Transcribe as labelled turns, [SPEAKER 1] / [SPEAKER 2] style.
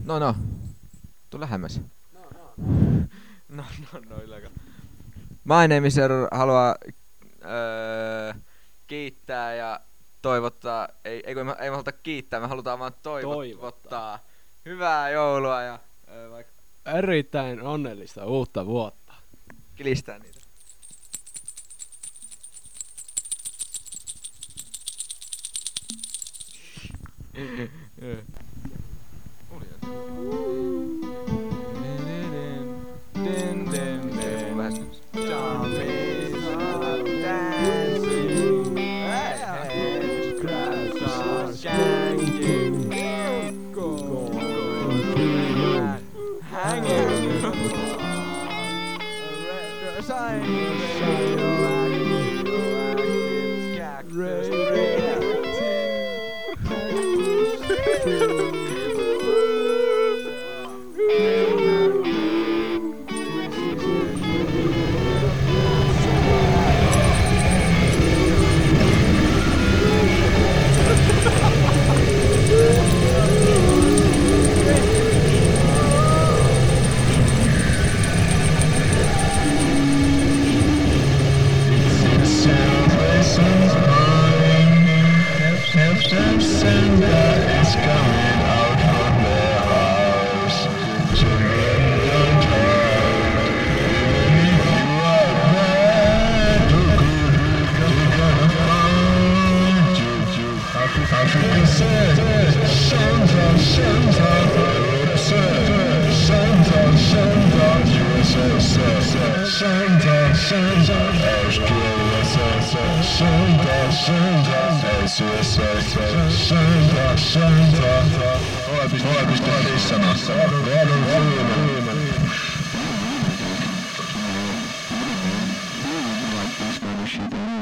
[SPEAKER 1] No. Tuu lähemmäs. No, ylläkä. My name is Error haluaa kiittää ja toivottaa, ei kun ei me haluta kiittää, me halutaan vaan toivottaa hyvää joulua ja vaikka
[SPEAKER 2] Erittäin onnellista uutta vuotta.
[SPEAKER 1] kilistää niitä.
[SPEAKER 3] Like this kind of shit.